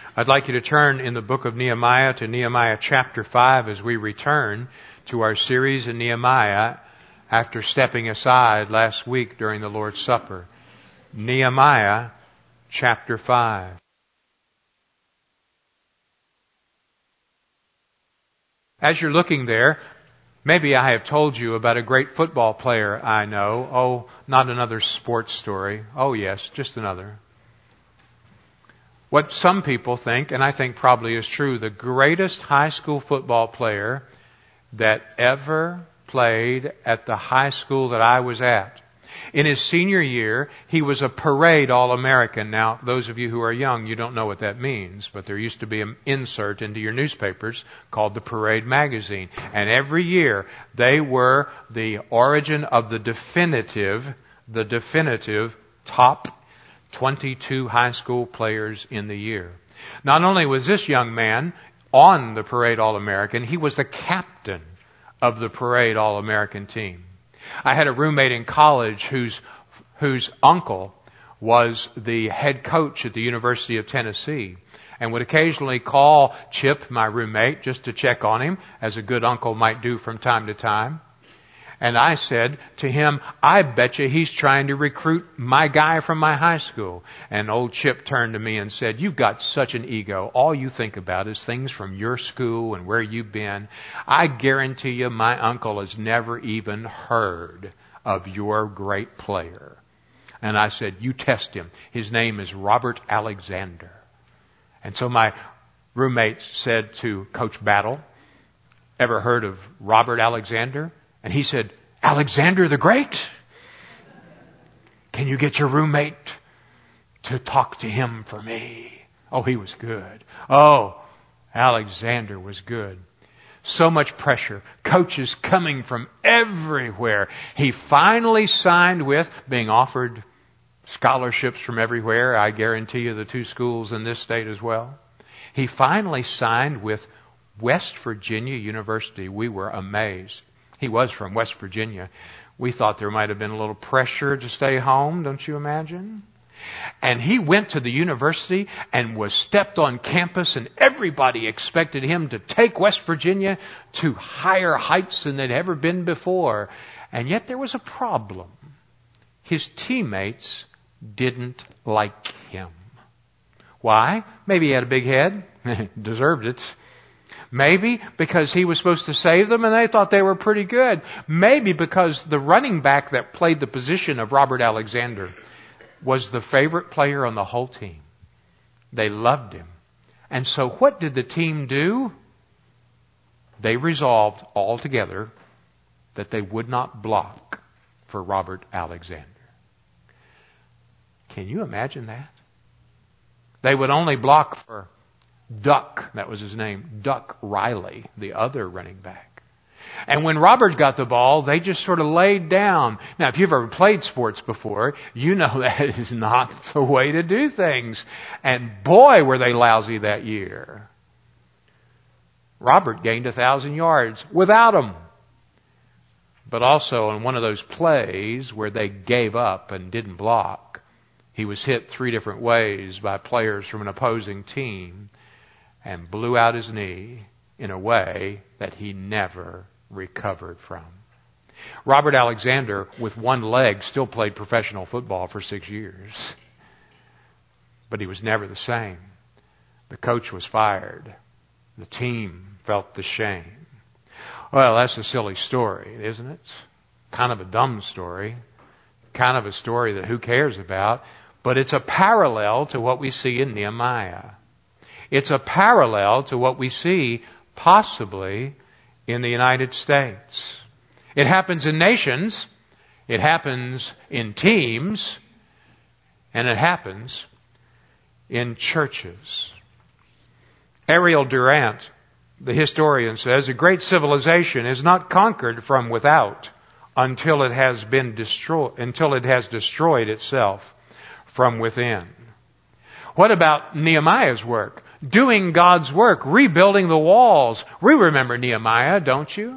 I'd like you to turn in the book of Nehemiah to Nehemiah chapter 5 as we return to our series in Nehemiah after stepping aside last week during the Lord's Supper. Nehemiah chapter 5. As you're looking there, maybe I have told you about a great football player I know. Oh, not another sports story. Oh yes, just another. What some people think, and I think probably is true, the greatest high school football player that ever played at the high school that I was at. In his senior year, he was a parade All-American. Now, those of you who are young, you don't know what that means, but there used to be an insert into your newspapers called the Parade magazine. And every year, they were the origin of the definitive top 22 high school players in the year. Not only was this young man on the Parade All-American, he was the captain of the Parade All-American team. I had a roommate in college whose uncle was the head coach at the University of Tennessee and would occasionally call Chip, my roommate, just to check on him, as a good uncle might do from time to time. And I said to him, I bet you he's trying to recruit my guy from my high school. And old Chip turned to me and said, you've got such an ego. All you think about is things from your school and where you've been. I guarantee you my uncle has never even heard of your great player. And I said, you test him. His name is Robert Alexander. And so my roommate said to Coach Battle, ever heard of Robert Alexander? And he said, Alexander the Great? Can you get your roommate to talk to him for me? Oh, he was good. Oh, Alexander was good. So much pressure. Coaches coming from everywhere. He finally signed with, being offered scholarships from everywhere. I guarantee you the two schools in this state as well. He finally signed with West Virginia University. We were amazed. He was from West Virginia. We thought there might have been a little pressure to stay home, don't you imagine? And he went to the university and was stepped on campus, and everybody expected him to take West Virginia to higher heights than they'd ever been before. And yet there was a problem. His teammates didn't like him. Why? Maybe he had a big head. Deserved it. Maybe because he was supposed to save them and they thought they were pretty good. Maybe because the running back that played the position of Robert Alexander was the favorite player on the whole team. They loved him. And so what did the team do? They resolved all together that they would not block for Robert Alexander. Can you imagine that? They would only block for Duck, that was his name, Duck Riley, the other running back. And when Robert got the ball, they just sort of laid down. Now, if you've ever played sports before, you know that is not the way to do things. And boy, were they lousy that year. Robert gained 1,000 yards without him. But also in one of those plays where they gave up and didn't block, he was hit 3 different ways by players from an opposing team and blew out his knee in a way that he never recovered from. Robert Alexander, with one leg, still played professional football for 6 years. But he was never the same. The coach was fired. The team felt the shame. Well, that's a silly story, isn't it? Kind of a dumb story. Kind of a story that who cares about. But it's a parallel to what we see in Nehemiah. It's a parallel to what we see possibly in the United States. It happens in nations, it happens in teams, and it happens in churches. Ariel Durant, the historian, says, a great civilization is not conquered from without until it has destroyed itself from within. What about Nehemiah's work? Doing God's work, rebuilding the walls. We remember Nehemiah, don't you?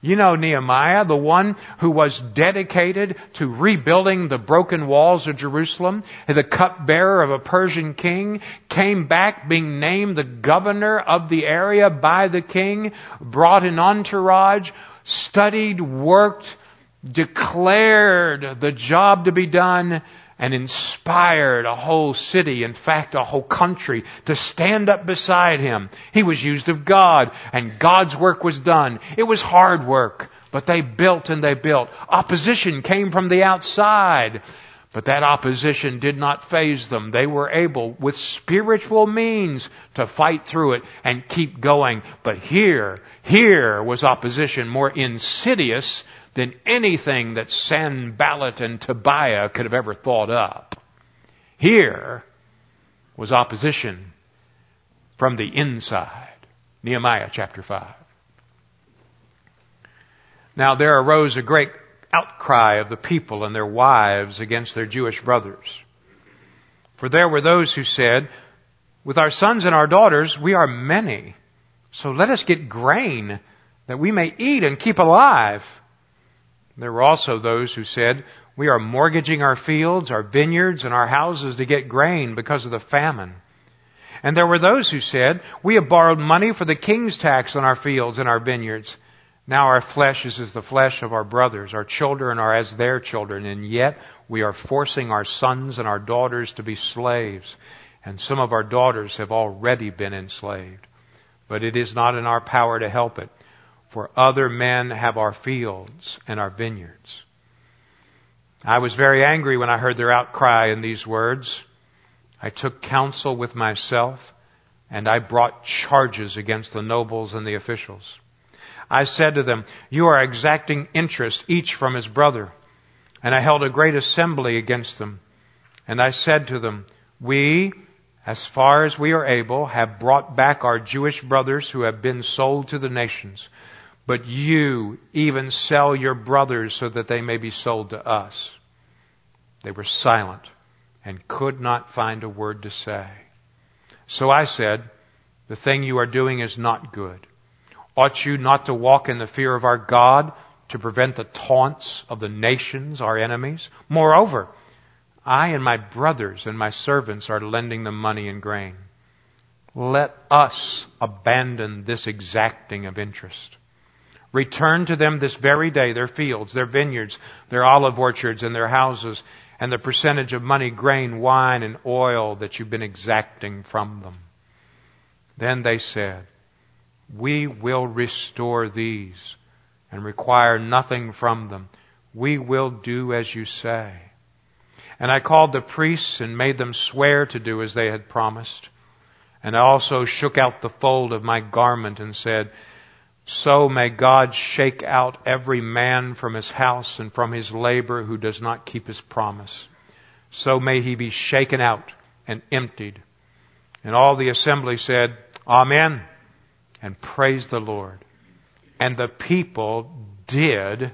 You know Nehemiah, the one who was dedicated to rebuilding the broken walls of Jerusalem, the cupbearer of a Persian king, came back being named the governor of the area by the king, brought an entourage, studied, worked, declared the job to be done, and inspired a whole city, in fact a whole country, to stand up beside him. He was used of God, and God's work was done. It was hard work, but they built and they built. Opposition came from the outside, but that opposition did not faze them. They were able, with spiritual means, to fight through it and keep going. But here was opposition more insidious than anything that Sanballat and Tobiah could have ever thought up. Here was opposition from the inside. Nehemiah chapter 5. Now there arose a great outcry of the people and their wives against their Jewish brothers. For there were those who said, with our sons and our daughters we are many, so let us get grain that we may eat and keep alive. There were also those who said, we are mortgaging our fields, our vineyards, and our houses to get grain because of the famine. And there were those who said, we have borrowed money for the king's tax on our fields and our vineyards. Now our flesh is as the flesh of our brothers, our children are as their children, and yet we are forcing our sons and our daughters to be slaves. And some of our daughters have already been enslaved. But it is not in our power to help it. For other men have our fields and our vineyards. I was very angry when I heard their outcry in these words. I took counsel with myself, and I brought charges against the nobles and the officials. I said to them, you are exacting interest, each from his brother. And I held a great assembly against them. And I said to them, we, as far as we are able, have brought back our Jewish brothers who have been sold to the nations. But you even sell your brothers so that they may be sold to us. They were silent and could not find a word to say. So I said, the thing you are doing is not good. Ought you not to walk in the fear of our God to prevent the taunts of the nations, our enemies? Moreover, I and my brothers and my servants are lending them money and grain. Let us abandon this exacting of interest. Return to them this very day their fields, their vineyards, their olive orchards, and their houses, and the percentage of money, grain, wine, and oil that you've been exacting from them. Then they said, we will restore these and require nothing from them. We will do as you say. And I called the priests and made them swear to do as they had promised. And I also shook out the fold of my garment and said, so may God shake out every man from his house and from his labor who does not keep his promise. So may he be shaken out and emptied. And all the assembly said, Amen, and praised the Lord. And the people did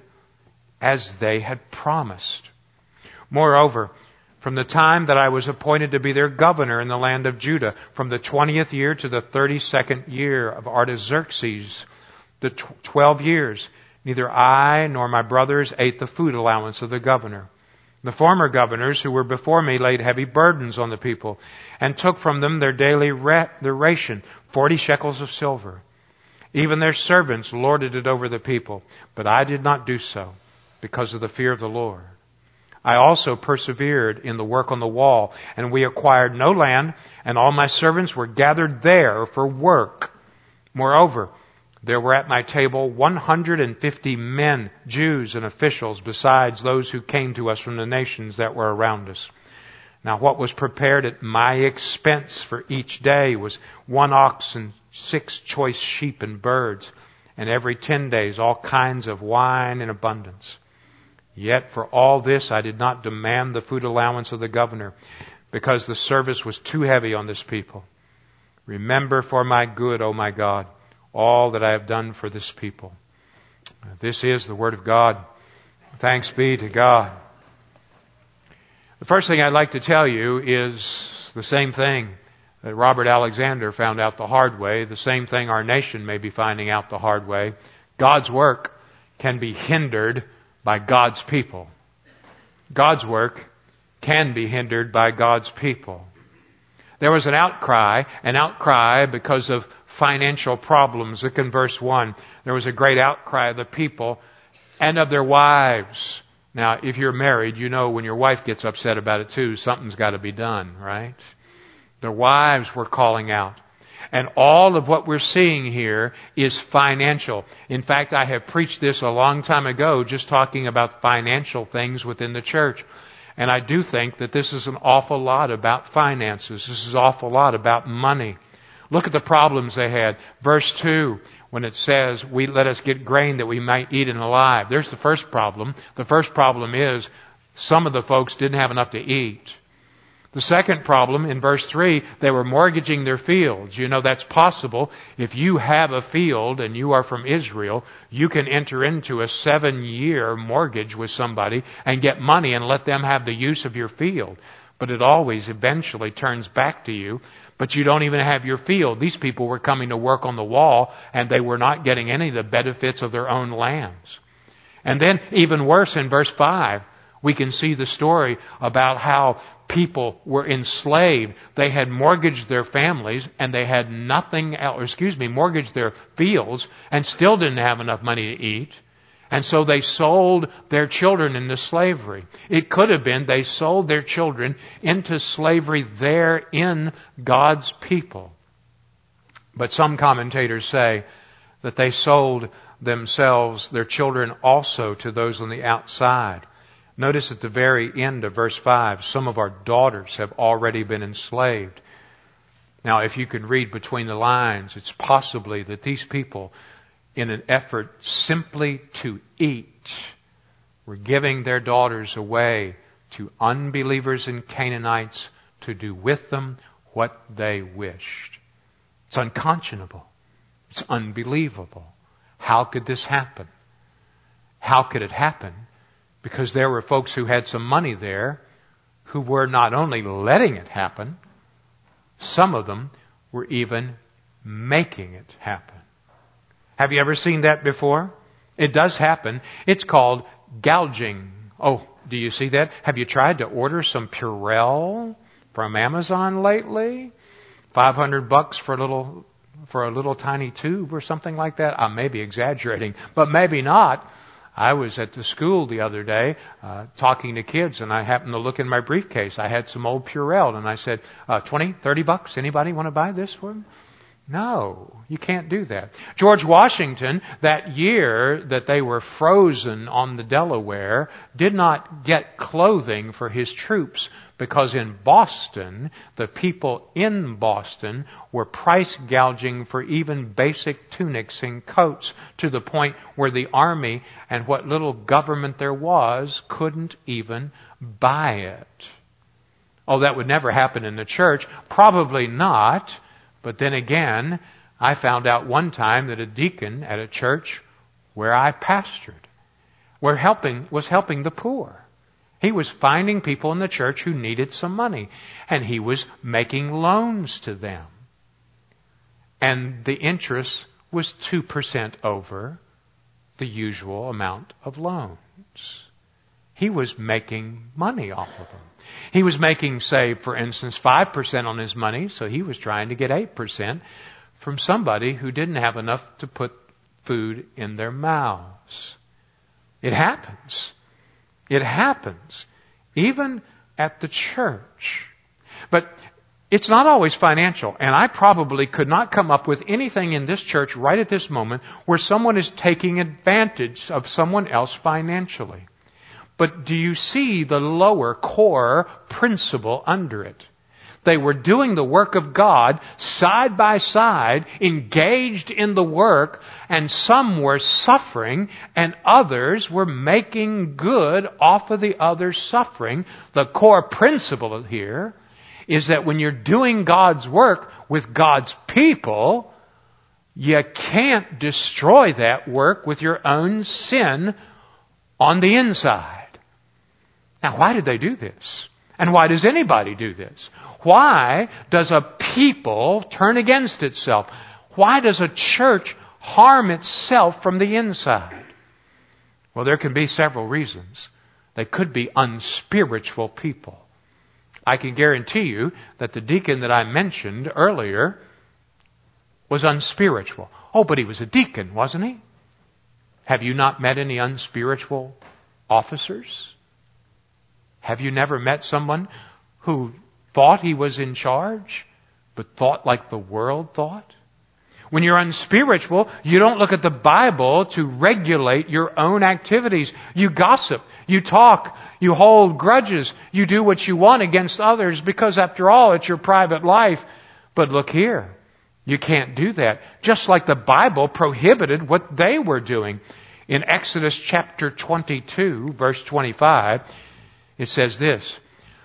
as they had promised. Moreover, from the time that I was appointed to be their governor in the land of Judah, from the 20th year to the 32nd year of Artaxerxes, the 12 years, neither I nor my brothers ate the food allowance of the governor. The former governors who were before me laid heavy burdens on the people and took from them their daily their ration, 40 shekels of silver. Even their servants lorded it over the people, but I did not do so because of the fear of the Lord. I also persevered in the work on the wall, and we acquired no land, and all my servants were gathered there for work. Moreover, there were at my table 150 men, Jews and officials, besides those who came to us from the nations that were around us. Now what was prepared at my expense for each day was 1 ox and 6 choice sheep and birds, and every 10 days all kinds of wine in abundance. Yet for all this I did not demand the food allowance of the governor, because the service was too heavy on this people. Remember for my good, O my God, all that I have done for this people. This is the word of God. Thanks be to God. The first thing I'd like to tell you is the same thing that Robert Alexander found out the hard way, the same thing our nation may be finding out the hard way. God's work can be hindered by God's people. God's work can be hindered by God's people. There was an outcry because of financial problems. Look in verse 1. There was a great outcry of the people and of their wives. Now, if you're married, you know when your wife gets upset about it too, something's got to be done, right? Their wives were calling out. And all of what we're seeing here is financial. In fact, I have preached this a long time ago, just talking about financial things within the church. And I do think that this is an awful lot about finances. This is an awful lot about money. Look at the problems they had. Verse 2, when it says, let us get grain that we might eat and alive. There's the first problem. The first problem is some of the folks didn't have enough to eat. The second problem, in verse 3, they were mortgaging their fields. You know, that's possible. If you have a field and you are from Israel, you can enter into a 7-year mortgage with somebody and get money and let them have the use of your field. But it always eventually turns back to you. But you don't even have your field. These people were coming to work on the wall and they were not getting any of the benefits of their own lands. And then even worse, in verse 5, we can see the story about how people were enslaved. They had mortgaged their families and they had mortgaged their fields and still didn't have enough money to eat. And so they sold their children into slavery. It could have been they sold their children into slavery there in God's people. But some commentators say that they sold themselves, their children also, to those on the outside. Notice at the very end of verse 5, some of our daughters have already been enslaved. Now, if you can read between the lines, it's possibly that these people, in an effort simply to eat, were giving their daughters away to unbelievers and Canaanites to do with them what they wished. It's unconscionable. It's unbelievable. How could this happen? How could it happen? Because there were folks who had some money there who were not only letting it happen, some of them were even making it happen. Have you ever seen that before? It does happen. It's called gouging. Oh, do you see that? Have you tried to order some Purell from Amazon lately? $500 for a little tiny tube or something like that? I may be exaggerating, but maybe not. I was at the school the other day talking to kids, and I happened to look in my briefcase. I had some old Purell, and I said, $20, $30? Anybody want to buy this for them? No, you can't do that. George Washington, that year that they were frozen on the Delaware, did not get clothing for his troops because in Boston, the people in Boston were price gouging for even basic tunics and coats to the point where the army and what little government there was couldn't even buy it. Oh, that would never happen in the church. Probably not. But then again, I found out one time that a deacon at a church where I pastored was helping the poor. He was finding people in the church who needed some money, and he was making loans to them. And the interest was 2% over the usual amount of loans. He was making money off of them. He was making, say, for instance, 5% on his money, so he was trying to get 8% from somebody who didn't have enough to put food in their mouths. It happens. It happens. Even at the church. But it's not always financial, and I probably could not come up with anything in this church right at this moment where someone is taking advantage of someone else financially. But do you see the lower core principle under it? They were doing the work of God side by side, engaged in the work, and some were suffering and others were making good off of the other's suffering. The core principle here is that when you're doing God's work with God's people, you can't destroy that work with your own sin on the inside. Now, why did they do this? And why does anybody do this? Why does a people turn against itself? Why does a church harm itself from the inside? Well, there can be several reasons. They could be unspiritual people. I can guarantee you that the deacon that I mentioned earlier was unspiritual. Oh, but he was a deacon, wasn't he? Have you not met any unspiritual officers? Have you never met someone who thought he was in charge, but thought like the world thought? When you're unspiritual, you don't look at the Bible to regulate your own activities. You gossip, you talk, you hold grudges, you do what you want against others because after all, it's your private life. But look here, you can't do that. Just like the Bible prohibited what they were doing. In Exodus chapter 22, verse 25, it says this,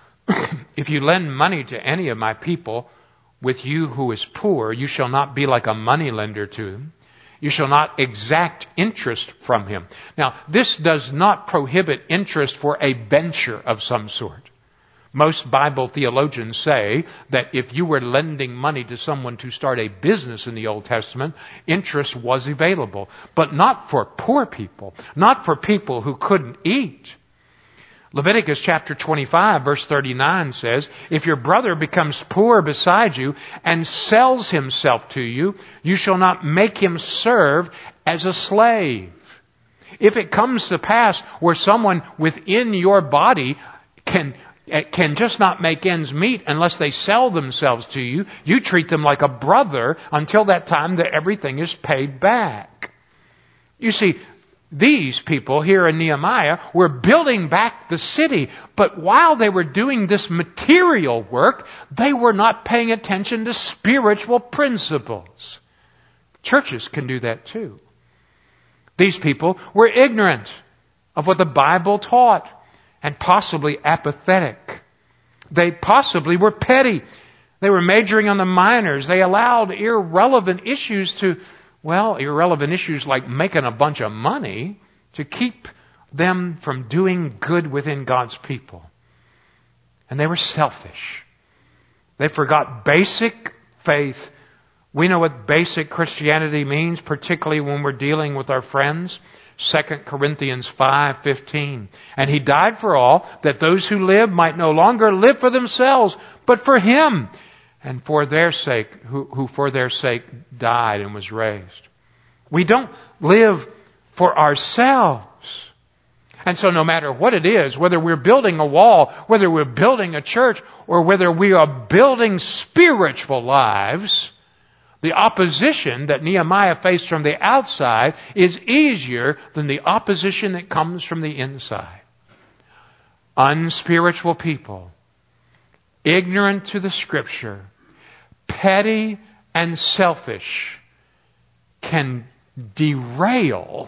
if you lend money to any of my people with you who is poor, you shall not be like a moneylender to him. You shall not exact interest from him. Now, this does not prohibit interest for a venture of some sort. Most Bible theologians say that if you were lending money to someone to start a business in the Old Testament, interest was available. But not for poor people, not for people who couldn't eat. Leviticus chapter 25 verse 39 says, if your brother becomes poor beside you and sells himself to you, you shall not make him serve as a slave. If it comes to pass where someone within your body can just not make ends meet unless they sell themselves to you, you treat them like a brother until that time that everything is paid back. You see, these people here in Nehemiah were building back the city, but while they were doing this material work, they were not paying attention to spiritual principles. Churches can do that too. These people were ignorant of what the Bible taught and possibly apathetic. They possibly were petty. They were majoring on the minors. They allowed irrelevant issues like making a bunch of money to keep them from doing good within God's people. And they were selfish. They forgot basic faith. We know what basic Christianity means, particularly when we're dealing with our friends. 2 Corinthians 5:15. And he died for all, that those who live might no longer live for themselves, but for him, and for their sake, who for their sake died and was raised. We don't live for ourselves. And so no matter what it is, whether we're building a wall, whether we're building a church, or whether we are building spiritual lives, the opposition that Nehemiah faced from the outside is easier than the opposition that comes from the inside. Unspiritual people, ignorant to the Scripture, petty and selfish, can derail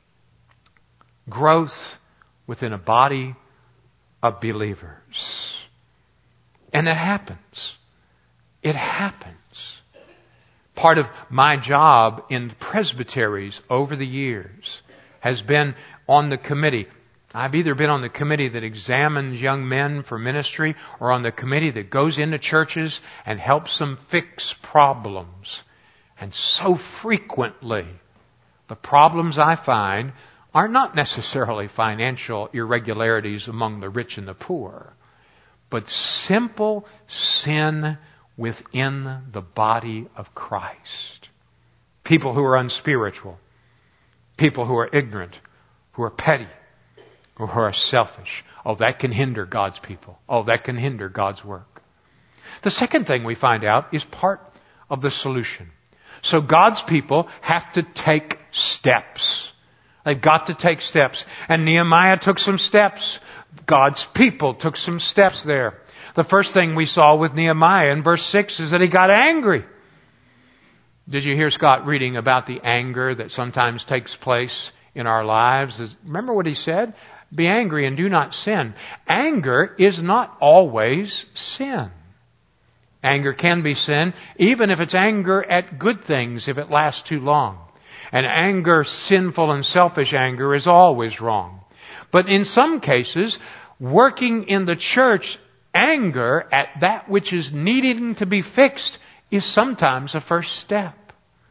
growth within a body of believers. And it happens. It happens. Part of my job in presbyteries over the years has been on the committee. I've either been on the committee that examines young men for ministry or on the committee that goes into churches and helps them fix problems. And so frequently, the problems I find are not necessarily financial irregularities among the rich and the poor, but simple sin within the body of Christ. People who are unspiritual, people who are ignorant, who are petty, or who are selfish. Oh, that can hinder God's people. Oh, that can hinder God's work. The second thing we find out is part of the solution. So God's people have to take steps. They've got to take steps. And Nehemiah took some steps. God's people took some steps there. The first thing we saw with Nehemiah in verse 6 is that he got angry. Did you hear Scott reading about the anger that sometimes takes place in our lives? Remember what he said? Be angry and do not sin. Anger is not always sin. Anger can be sin, even if it's anger at good things, if it lasts too long. And anger, sinful and selfish anger, is always wrong. But in some cases, working in the church, anger at that which is needing to be fixed is sometimes a first step.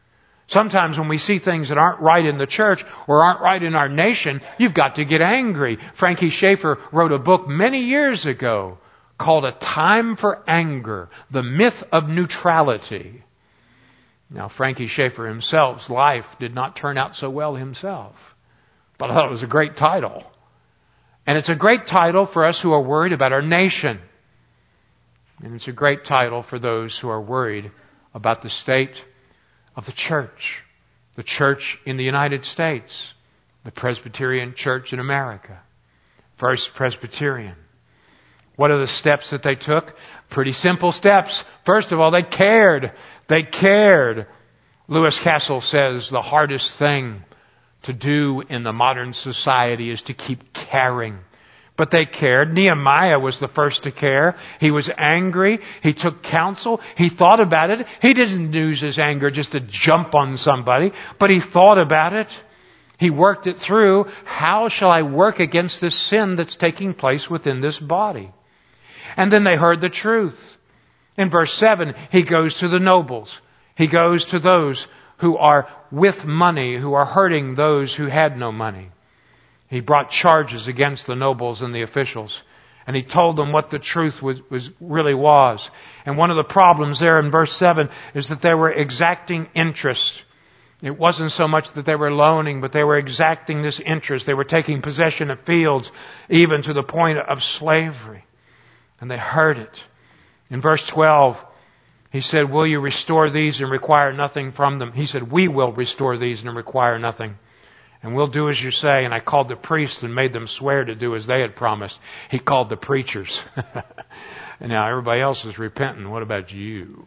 Sometimes when we see things that aren't right in the church or aren't right in our nation, you've got to get angry. Frankie Schaeffer wrote a book many years ago called A Time for Anger, The Myth of Neutrality. Now, Frankie Schaeffer himself's life did not turn out so well himself. But I thought it was a great title. And it's a great title for us who are worried about our nation. And it's a great title for those who are worried about the state of the church in the United States, the Presbyterian Church in America, First Presbyterian. What are the steps that they took? Pretty simple steps. First of all, they cared. They cared. Lewis Castle says the hardest thing to do in the modern society is to keep caring. But they cared. Nehemiah was the first to care. He was angry. He took counsel. He thought about it. He didn't use his anger just to jump on somebody, but he thought about it. He worked it through. How shall I work against this sin that's taking place within this body? And then they heard the truth. In verse 7, he goes to the nobles. He goes to those who are with money, who are hurting those who had no money. He brought charges against the nobles and the officials. And he told them what the truth really was. And one of the problems there in verse 7 is that they were exacting interest. It wasn't so much that they were loaning, but they were exacting this interest. They were taking possession of fields, even to the point of slavery. And they heard it. In verse 12, he said, will you restore these and require nothing from them? He said, we will restore these and require nothing. And we'll do as you say. And I called the priests and made them swear to do as they had promised. He called the preachers. And now everybody else is repenting. What about you?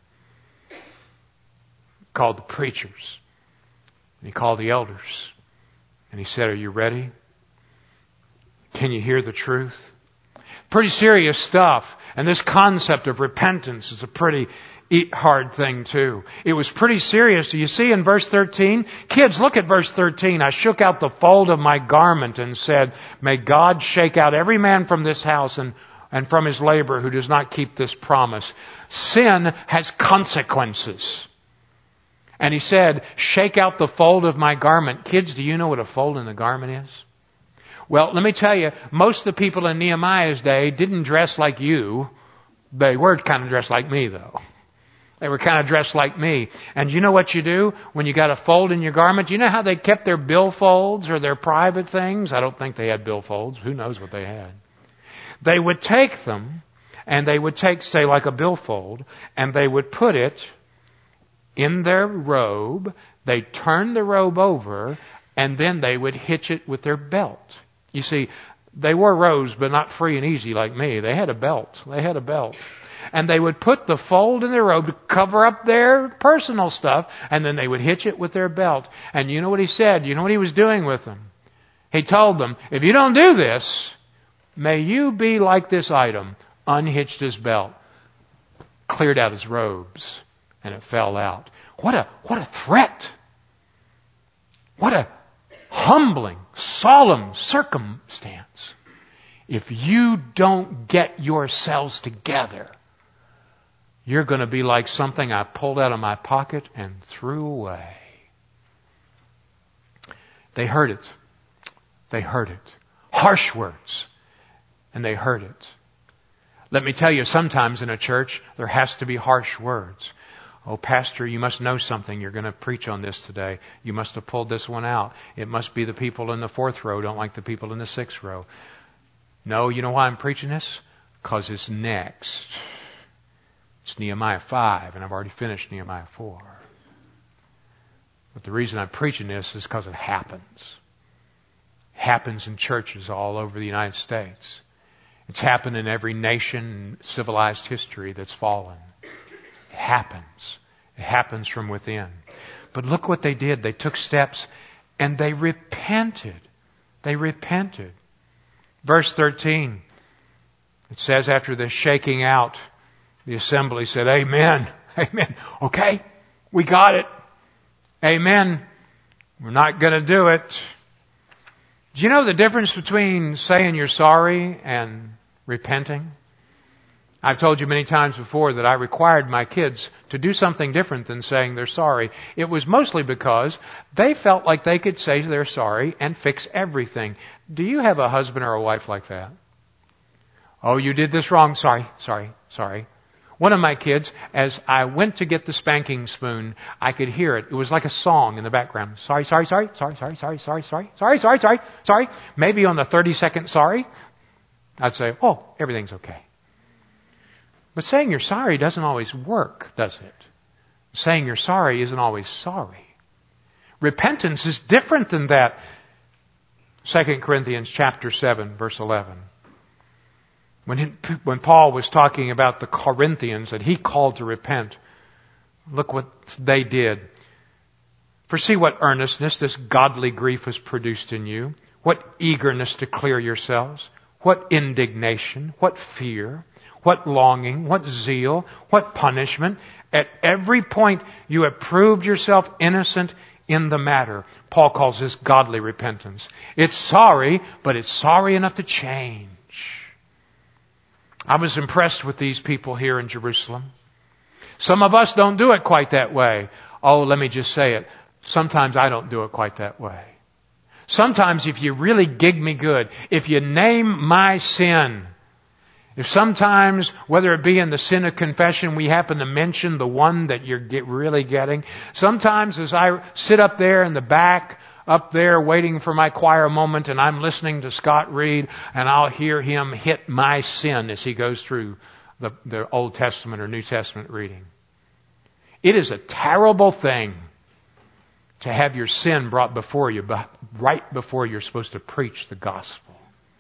Called the preachers. And he called the elders. And he said, are you ready? Can you hear the truth? Pretty serious stuff. And this concept of repentance is a pretty hard thing too. It was pretty serious. You see in verse 13? Kids, look at verse 13. I shook out the fold of my garment and said, may God shake out every man from this house and from his labor who does not keep this promise. Sin has consequences. And he said, shake out the fold of my garment. Kids, do you know what a fold in the garment is? Well, let me tell you, most of the people in Nehemiah's day didn't dress like you. They were kind of dressed like me, though. They were kind of dressed like me. And you know what you do when you got a fold in your garment? You know how they kept their billfolds or their private things? I don't think they had billfolds. Who knows what they had? They would take them, and they would take, say, like a billfold, and they would put it in their robe. They'd turn the robe over, and then they would hitch it with their belt. You see, they wore robes, but not free and easy like me. They had a belt. And they would put the fold in their robe to cover up their personal stuff, and then they would hitch it with their belt. And you know what he said? You know what he was doing with them? He told them, if you don't do this, may you be like this item, unhitched his belt, cleared out his robes, and it fell out. What a threat. What a humbling, solemn circumstance. If you don't get yourselves together, you're going to be like something I pulled out of my pocket and threw away. They heard it. They heard it. Harsh words. And they heard it. Let me tell you, sometimes in a church, there has to be harsh words. Oh, Pastor, you must know something. You're going to preach on this today. You must have pulled this one out. It must be the people in the 4th row don't like the people in the 6th row. No, you know why I'm preaching this? Because it's next. It's Nehemiah 5, and I've already finished Nehemiah 4. But the reason I'm preaching this is because it happens. It happens in churches all over the United States. It's happened in every nation in civilized history that's fallen. It happens. It happens from within. But look what they did. They took steps and they repented. They repented. Verse 13, it says after the shaking out, the assembly said, amen, amen. Okay, we got it. Amen. We're not going to do it. Do you know the difference between saying you're sorry and repenting? I've told you many times before that I required my kids to do something different than saying they're sorry. It was mostly because they felt like they could say they're sorry and fix everything. Do you have a husband or a wife like that? Oh, you did this wrong. Sorry. One of my kids, as I went to get the spanking spoon, I could hear it. It was like a song in the background. Sorry. Maybe on the 32nd sorry, I'd say, oh, everything's okay. But saying you're sorry doesn't always work, does it? Saying you're sorry isn't always sorry. Repentance is different than that. 2 Corinthians chapter 7, verse 11. When Paul was talking about the Corinthians that he called to repent, look what they did. For see what earnestness this godly grief has produced in you, what eagerness to clear yourselves, what indignation, what fear, what longing, what zeal, what punishment. At every point you have proved yourself innocent in the matter. Paul calls this godly repentance. It's sorry, but it's sorry enough to change. I was impressed with these people here in Jerusalem. Some of us don't do it quite that way. Oh, let me just say it. Sometimes I don't do it quite that way. Sometimes if you really gig me good, if you name my sin, if sometimes, whether it be in the sin of confession, we happen to mention the one that you're really getting. Sometimes as I sit up there in the back, up there waiting for my choir moment, and I'm listening to Scott read, and I'll hear him hit my sin as he goes through the Old Testament or New Testament reading. It is a terrible thing to have your sin brought before you, but right before you're supposed to preach the gospel.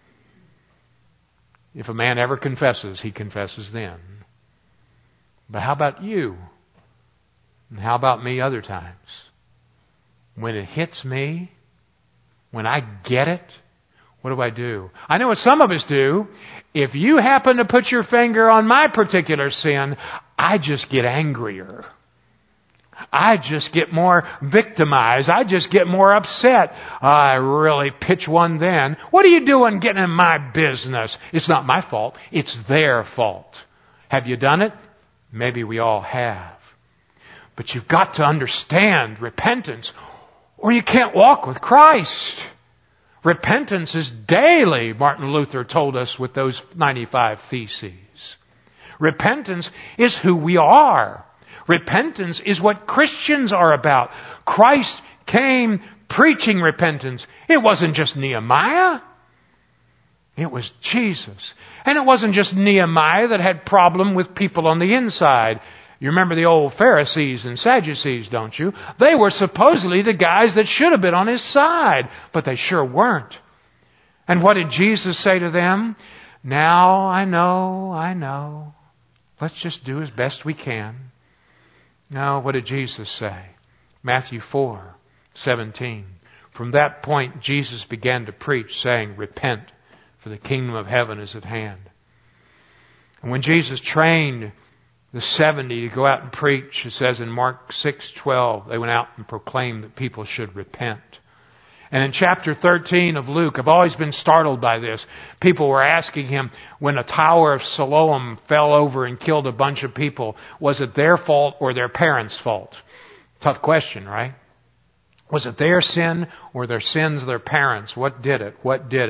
If a man ever confesses, he confesses then. But how about you? And how about me other times? When it hits me, when I get it, what do? I know what some of us do. If you happen to put your finger on my particular sin, I just get angrier. I just get more victimized. I just get more upset. I really pitch one then. What are you doing getting in my business? It's not my fault. It's their fault. Have you done it? Maybe we all have. But you've got to understand repentance, or you can't walk with Christ. Repentance is daily, Martin Luther told us with those 95 Theses. Repentance is who we are. Repentance is what Christians are about. Christ came preaching repentance. It wasn't just Nehemiah. It was Jesus. And it wasn't just Nehemiah that had problem with people on the inside. You remember the old Pharisees and Sadducees, don't you? They were supposedly the guys that should have been on his side, but they sure weren't. And what did Jesus say to them? Now I know. Let's just do as best we can. No, what did Jesus say? Matthew 4:17. From that point, Jesus began to preach, saying, repent, for the kingdom of heaven is at hand. And when Jesus trained the 70 to go out and preach, it says in Mark 6:12, they went out and proclaimed that people should repent. And in chapter 13 of Luke, I've always been startled by this. People were asking him, when a tower of Siloam fell over and killed a bunch of people, was it their fault or their parents' fault? Tough question, right? Was it their sin or their sins of their parents? What did it?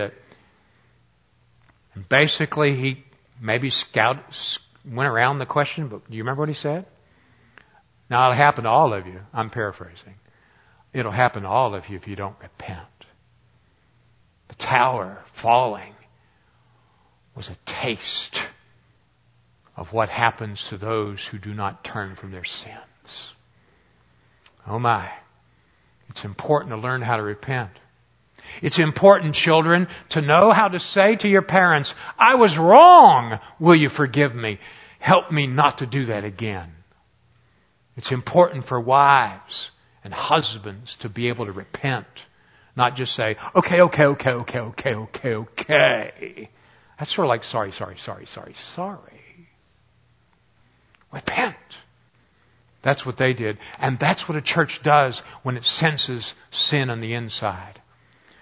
And basically, he maybe went around the question, but do you remember what he said? Now, it'll happen to all of you. I'm paraphrasing. It'll happen to all of you if you don't repent. The tower falling was a taste of what happens to those who do not turn from their sins. Oh my. It's important to learn how to repent. It's important, children, to know how to say to your parents, I was wrong. Will you forgive me? Help me not to do that again. It's important for wives and husbands to be able to repent. Not just say, okay. That's sort of like sorry. Repent. That's what they did. And that's what a church does when it senses sin on the inside.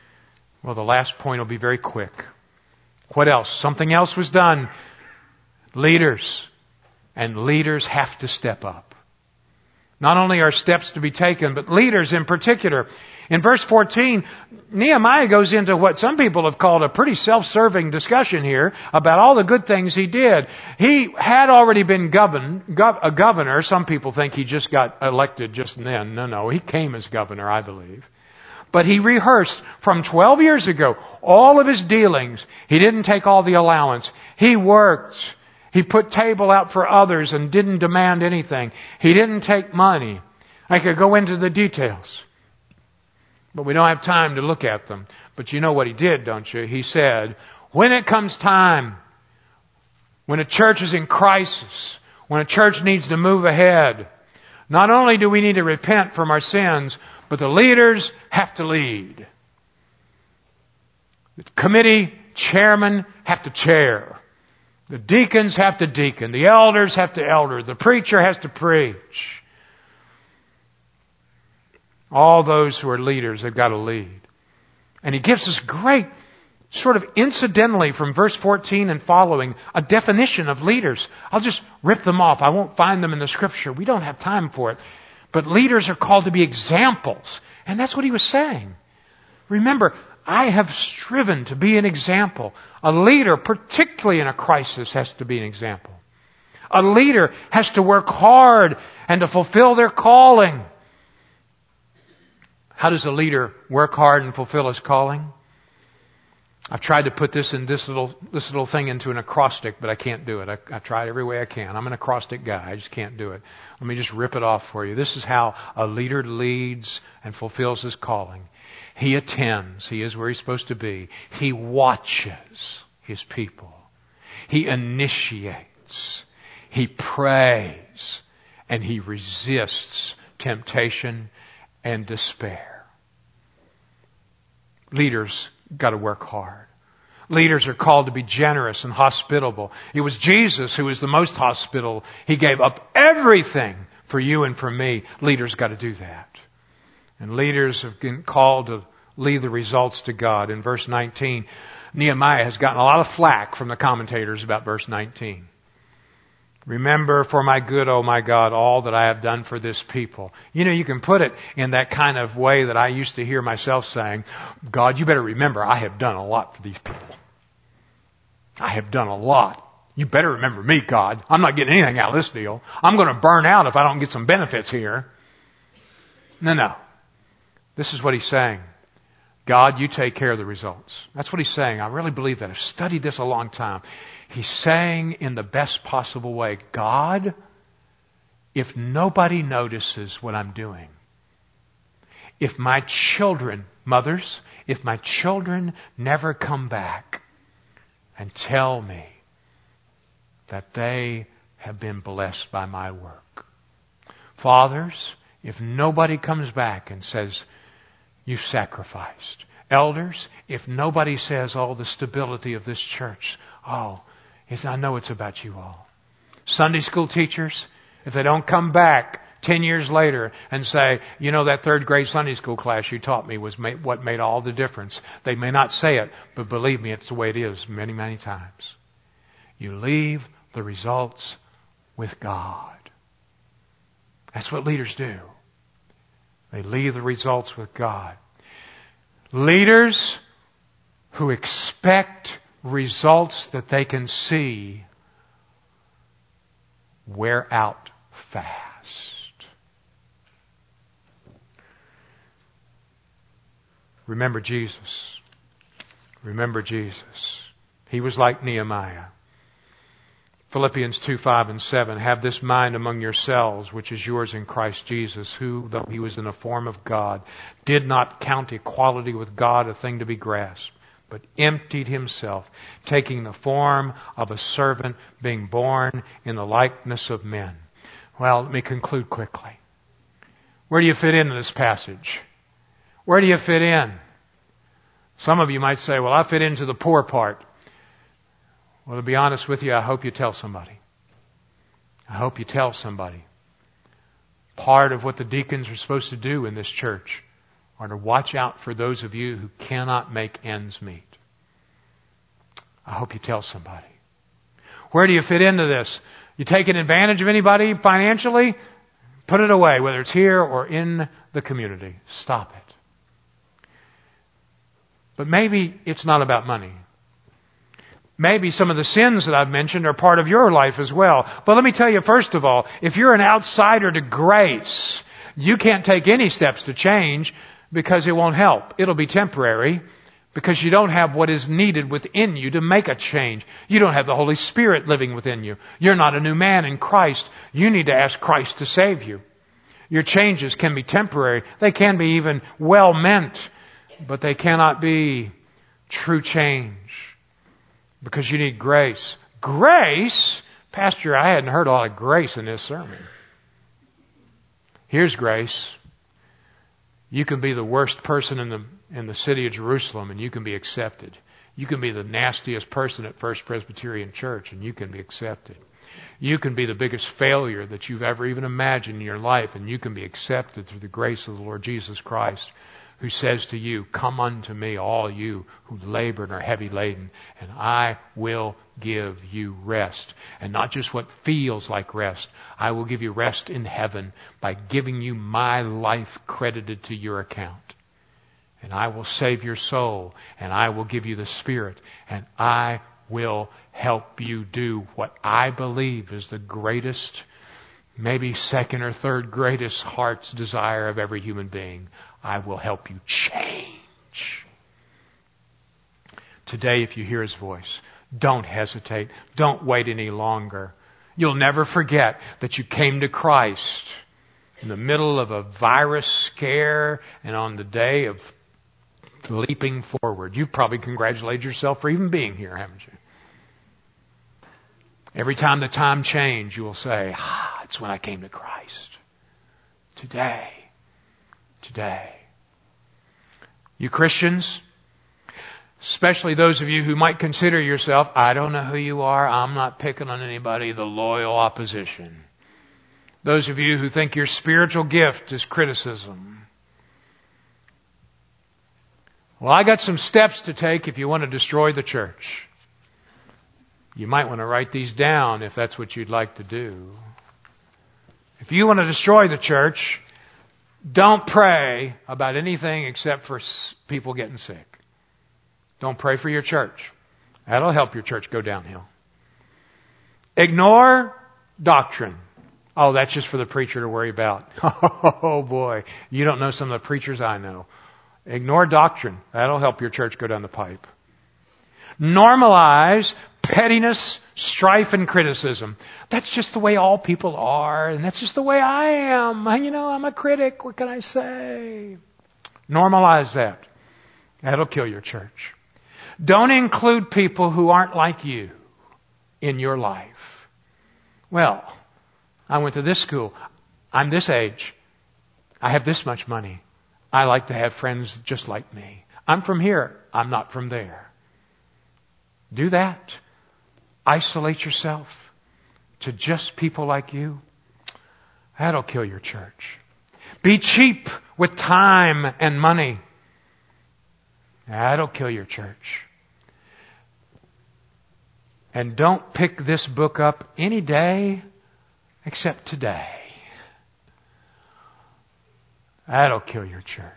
Well, the last point will be very quick. What else? Something else was done. Leaders and leaders have to step up. Not only are steps to be taken, but leaders in particular. In verse 14, Nehemiah goes into what some people have called a pretty self-serving discussion here about all the good things he did. He had already been a governor. Some people think he just got elected just then. No, he came as governor, I believe. But he rehearsed from 12 years ago all of his dealings. He didn't take all the allowance. He worked. He put table out for others and didn't demand anything. He didn't take money. I could go into the details, but we don't have time to look at them. But you know what he did, don't you? He said, when it comes time, when a church is in crisis, when a church needs to move ahead, not only do we need to repent from our sins, but the leaders have to lead. The committee chairmen have to chair. The deacons have to deacon. The elders have to elder. The preacher has to preach. All those who are leaders have got to lead. And he gives us great, sort of incidentally from verse 14 and following, a definition of leaders. I'll just rip them off. I won't find them in the scripture. We don't have time for it. But leaders are called to be examples. And that's what he was saying. Remember, I have striven to be an example. A leader, particularly in a crisis, has to be an example. A leader has to work hard and to fulfill their calling. How does a leader work hard and fulfill his calling? I've tried to put this little thing into an acrostic, but I can't do it. I tried every way I can. I'm an acrostic guy. I just can't do it. Let me just rip it off for you. This is how a leader leads and fulfills his calling. He attends. He is where he's supposed to be. He watches his people. He initiates. He prays. And he resists temptation and despair. Leaders got to work hard. Leaders are called to be generous and hospitable. It was Jesus who was the most hospitable. He gave up everything for you and for me. Leaders got to do that. And leaders have been called to leave the results to God. In verse 19, Nehemiah has gotten a lot of flack from the commentators about verse 19. Remember for my good, O my God, all that I have done for this people. You know, you can put it in that kind of way that I used to hear myself saying, God, you better remember I have done a lot for these people. I have done a lot. You better remember me, God. I'm not getting anything out of this deal. I'm going to burn out if I don't get some benefits here. No. This is what he's saying. God, you take care of the results. That's what he's saying. I really believe that. I've studied this a long time. He's saying in the best possible way, God, if nobody notices what I'm doing, if my children, mothers, if my children never come back and tell me that they have been blessed by my work. Fathers, if nobody comes back and says, you sacrificed. Elders, if nobody says, oh, the stability of this church, I know it's about you all. Sunday school teachers, if they don't come back 10 years later and say, you know, that third grade Sunday school class you taught me was what made all the difference. They may not say it, but believe me, it's the way it is many, many times. You leave the results with God. That's what leaders do. They leave the results with God. Leaders who expect results that they can see wear out fast. Remember Jesus. Remember Jesus. He was like Nehemiah. Philippians 2:5-7, have this mind among yourselves, which is yours in Christ Jesus, who, though he was in the form of God, did not count equality with God a thing to be grasped, but emptied himself, taking the form of a servant, being born in the likeness of men. Well, let me conclude quickly. Where do you fit into this passage? Where do you fit in? Some of you might say, well, I fit into the poor part. Well, to be honest with you, I hope you tell somebody. I hope you tell somebody. Part of what the deacons are supposed to do in this church are to watch out for those of you who cannot make ends meet. I hope you tell somebody. Where do you fit into this? You taking advantage of anybody financially? Put it away, whether it's here or in the community. Stop it. But maybe it's not about money. Maybe some of the sins that I've mentioned are part of your life as well. But let me tell you, first of all, if you're an outsider to grace, you can't take any steps to change because it won't help. It'll be temporary because you don't have what is needed within you to make a change. You don't have the Holy Spirit living within you. You're not a new man in Christ. You need to ask Christ to save you. Your changes can be temporary. They can be even well meant, but they cannot be true change. Because you need grace. Grace? Pastor, I hadn't heard a lot of grace in this sermon. Here's grace. You can be the worst person in the city of Jerusalem and you can be accepted. You can be the nastiest person at First Presbyterian Church and you can be accepted. You can be the biggest failure that you've ever even imagined in your life and you can be accepted through the grace of the Lord Jesus Christ, who says to you, "Come unto me, all you who labor and are heavy laden, and I will give you rest." And not just what feels like rest. I will give you rest in heaven by giving you my life credited to your account. And I will save your soul, and I will give you the Spirit, and I will help you do what I believe is the greatest, maybe second or third greatest heart's desire of every human being. I will help you change. Today, if you hear His voice, don't hesitate. Don't wait any longer. You'll never forget that you came to Christ in the middle of a virus scare and on the day of leaping forward. You've probably congratulated yourself for even being here, haven't you? Every time the time changed, you will say, it's when I came to Christ. Today. You Christians, especially those of you who might consider yourself, I don't know who you are, I'm not picking on anybody, the loyal opposition. Those of you who think your spiritual gift is criticism. Well, I got some steps to take if you want to destroy the church. You might want to write these down if that's what you'd like to do. If you want to destroy the church, don't pray about anything except for people getting sick. Don't pray for your church. That'll help your church go downhill. Ignore doctrine. Oh, that's just for the preacher to worry about. Oh boy, you don't know some of the preachers I know. Ignore doctrine. That'll help your church go down the pipe. Normalize pettiness, strife, and criticism. That's just the way all people are, and that's just the way I am. I'm a critic. What can I say? Normalize that. That'll kill your church. Don't include people who aren't like you in your life. Well, I went to this school. I'm this age. I have this much money. I like to have friends just like me. I'm from here. I'm not from there. Do that. Isolate yourself to just people like you. That'll kill your church. Be cheap with time and money. That'll kill your church. And don't pick this book up any day except today. That'll kill your church.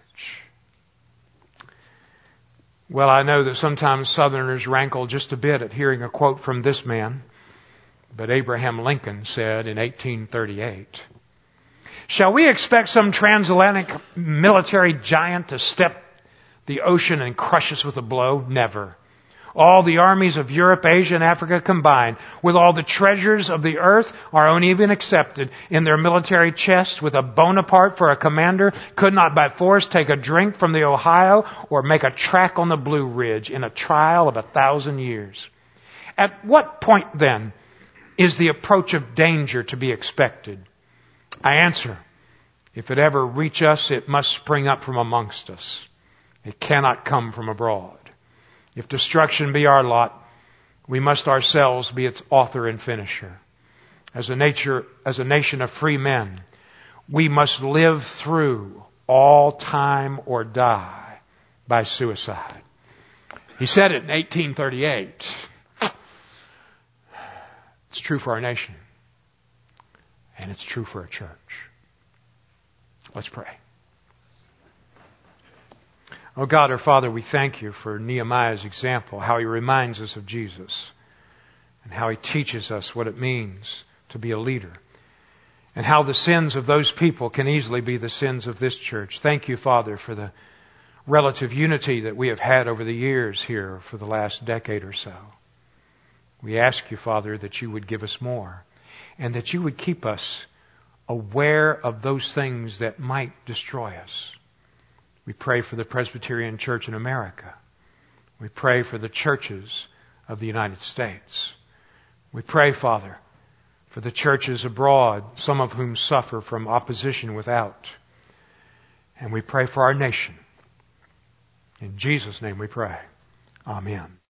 Well, I know that sometimes Southerners rankle just a bit at hearing a quote from this man, but Abraham Lincoln said in 1838, "Shall we expect some transatlantic military giant to step the ocean and crush us with a blow? Never. All the armies of Europe, Asia, and Africa combined, with all the treasures of the earth, our own even accepted, in their military chests, with a Bonaparte for a commander, could not by force take a drink from the Ohio or make a track on the Blue Ridge in a trial of 1,000 years. At what point, then, is the approach of danger to be expected? I answer, if it ever reach us, it must spring up from amongst us. It cannot come from abroad. If destruction be our lot, we must ourselves be its author and finisher. As a nation of free men, we must live through all time or die by suicide." He said it in 1838. It's true for our nation. And it's true for our church. Let's pray. Oh God, our Father, we thank you for Nehemiah's example, how he reminds us of Jesus, and how he teaches us what it means to be a leader, and how the sins of those people can easily be the sins of this church. Thank you, Father, for the relative unity that we have had over the years here for the last decade or so. We ask you, Father, that you would give us more, and that you would keep us aware of those things that might destroy us. We pray for the Presbyterian Church in America. We pray for the churches of the United States. We pray, Father, for the churches abroad, some of whom suffer from opposition without. And we pray for our nation. In Jesus' name we pray. Amen.